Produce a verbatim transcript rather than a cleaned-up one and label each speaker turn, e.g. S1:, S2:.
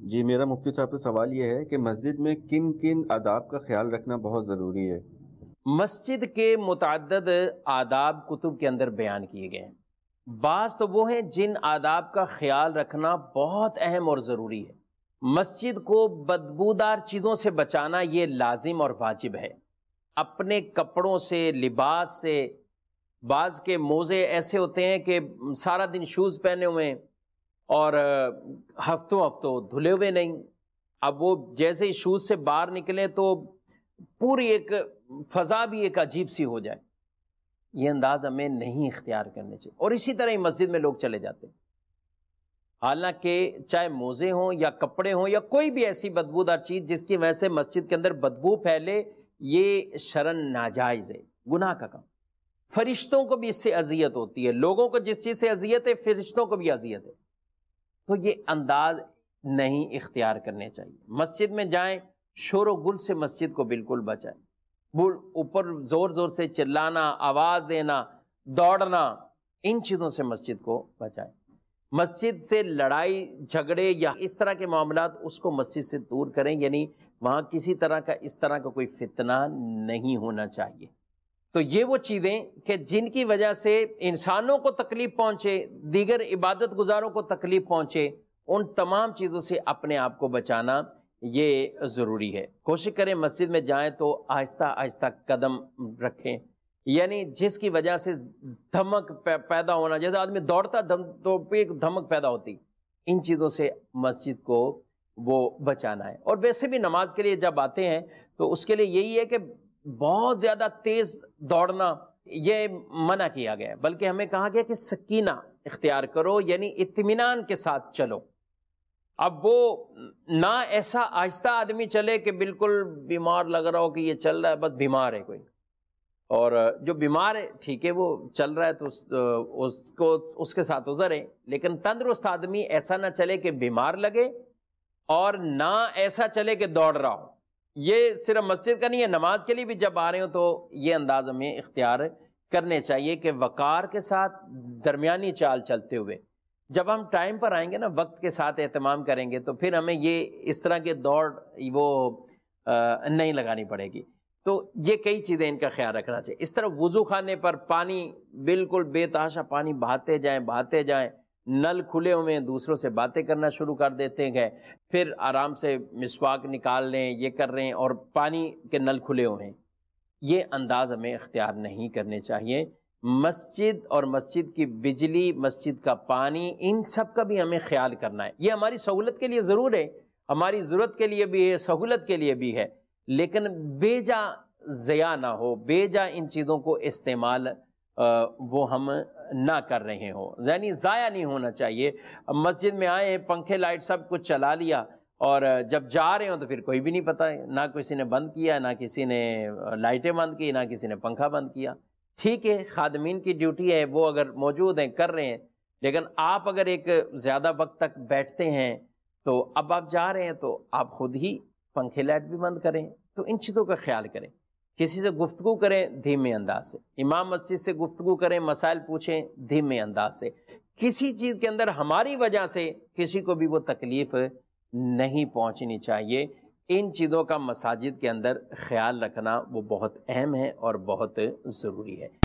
S1: جی میرا مفتی صاحب سے سوال یہ ہے کہ مسجد میں کن کن آداب کا خیال رکھنا بہت ضروری ہے؟
S2: مسجد کے متعدد آداب کتب کے اندر بیان کیے گئے ہیں۔ بعض تو وہ ہیں جن آداب کا خیال رکھنا بہت اہم اور ضروری ہے۔ مسجد کو بدبودار چیزوں سے بچانا یہ لازم اور واجب ہے۔ اپنے کپڑوں سے، لباس سے، بعض کے موزے ایسے ہوتے ہیں کہ سارا دن شوز پہنے ہوئے ہیں اور ہفتوں ہفتوں دھلے ہوئے نہیں، اب وہ جیسے ہی شوز سے باہر نکلیں تو پوری ایک فضا بھی ایک عجیب سی ہو جائے۔ یہ انداز ہمیں نہیں اختیار کرنے چاہیے، اور اسی طرح ہی مسجد میں لوگ چلے جاتے ہیں، حالانکہ چاہے موزے ہوں یا کپڑے ہوں یا کوئی بھی ایسی بدبودار چیز جس کی وجہ سے مسجد کے اندر بدبو پھیلے، یہ شرعاً ناجائز ہے، گناہ کا کام۔ فرشتوں کو بھی اس سے اذیت ہوتی ہے، لوگوں کو جس چیز سے اذیت ہے فرشتوں کو بھی اذیت ہے، تو یہ انداز نہیں اختیار کرنے چاہیے۔ مسجد میں جائیں، شور و گل سے مسجد کو بالکل بچائیں، اوپر زور زور سے چلانا، آواز دینا، دوڑنا، ان چیزوں سے مسجد کو بچائیں۔ مسجد سے لڑائی جھگڑے یا اس طرح کے معاملات اس کو مسجد سے دور کریں، یعنی وہاں کسی طرح کا اس طرح کا کوئی فتنہ نہیں ہونا چاہیے۔ تو یہ وہ چیزیں کہ جن کی وجہ سے انسانوں کو تکلیف پہنچے، دیگر عبادت گزاروں کو تکلیف پہنچے، ان تمام چیزوں سے اپنے آپ کو بچانا یہ ضروری ہے۔ کوشش کریں مسجد میں جائیں تو آہستہ آہستہ قدم رکھیں، یعنی جس کی وجہ سے دھمک پیدا ہونا، جیسے آدمی دوڑتا دھم تو ایک دھمک پیدا ہوتی، ان چیزوں سے مسجد کو وہ بچانا ہے۔ اور ویسے بھی نماز کے لیے جب آتے ہیں تو اس کے لیے یہی ہے کہ بہت زیادہ تیز دوڑنا یہ منع کیا گیا ہے، بلکہ ہمیں کہا گیا کہ سکینہ اختیار کرو، یعنی اطمینان کے ساتھ چلو۔ اب وہ نہ ایسا آہستہ آدمی چلے کہ بالکل بیمار لگ رہا ہو کہ یہ چل رہا ہے بس بیمار ہے کوئی، اور جو بیمار ہے ٹھیک ہے وہ چل رہا ہے تو اس, اس کو اس کے ساتھ عذر ہے، لیکن تندرست آدمی ایسا نہ چلے کہ بیمار لگے اور نہ ایسا چلے کہ دوڑ رہا ہو۔ یہ صرف مسجد کا نہیں ہے، نماز کے لیے بھی جب آ رہے ہو تو یہ انداز ہمیں اختیار کرنے چاہیے کہ وقار کے ساتھ درمیانی چال چلتے ہوئے، جب ہم ٹائم پر آئیں گے نا، وقت کے ساتھ اہتمام کریں گے تو پھر ہمیں یہ اس طرح کے دوڑ وہ نہیں لگانی پڑے گی۔ تو یہ کئی چیزیں ان کا خیال رکھنا چاہیے۔ اس طرح وضو خانے پر پانی بالکل بے تحاشا پانی بہاتے جائیں بہاتے جائیں، نل کھلے ہوئے ہیں دوسروں سے باتیں کرنا شروع کر دیتے ہیں، پھر آرام سے مسواک نکال لیں، یہ کر رہے ہیں اور پانی کے نل کھلے ہوئے ہیں، یہ انداز ہمیں اختیار نہیں کرنے چاہیے۔ مسجد اور مسجد کی بجلی، مسجد کا پانی، ان سب کا بھی ہمیں خیال کرنا ہے۔ یہ ہماری سہولت کے لیے ضرور ہے، ہماری ضرورت کے لیے بھی ہے، سہولت کے لیے بھی ہے، لیکن بے جا ضیاء نہ ہو، بے جا ان چیزوں کو استعمال وہ ہم نہ کر رہے ہوں، یعنی ضائع نہیں ہونا چاہیے۔ مسجد میں آئے، پنکھے لائٹ سب کچھ چلا لیا اور جب جا رہے ہوں تو پھر کوئی بھی نہیں پتہ ہے، نہ کسی نے بند کیا، نہ کسی نے لائٹیں بند کی، نہ کسی نے پنکھا بند کیا۔ ٹھیک ہے، خادمین کی ڈیوٹی ہے، وہ اگر موجود ہیں کر رہے ہیں، لیکن آپ اگر ایک زیادہ وقت تک بیٹھتے ہیں تو اب آپ جا رہے ہیں تو آپ خود ہی پنکھے لائٹ بھی بند کریں۔ تو ان چیزوں کا خیال کریں، کسی سے گفتگو کریں دھیمے انداز سے، امام مسجد سے گفتگو کریں، مسائل پوچھیں دھیمے انداز سے، کسی چیز کے اندر ہماری وجہ سے کسی کو بھی وہ تکلیف نہیں پہنچنی چاہیے۔ ان چیزوں کا مساجد کے اندر خیال رکھنا وہ بہت اہم ہے اور بہت ضروری ہے۔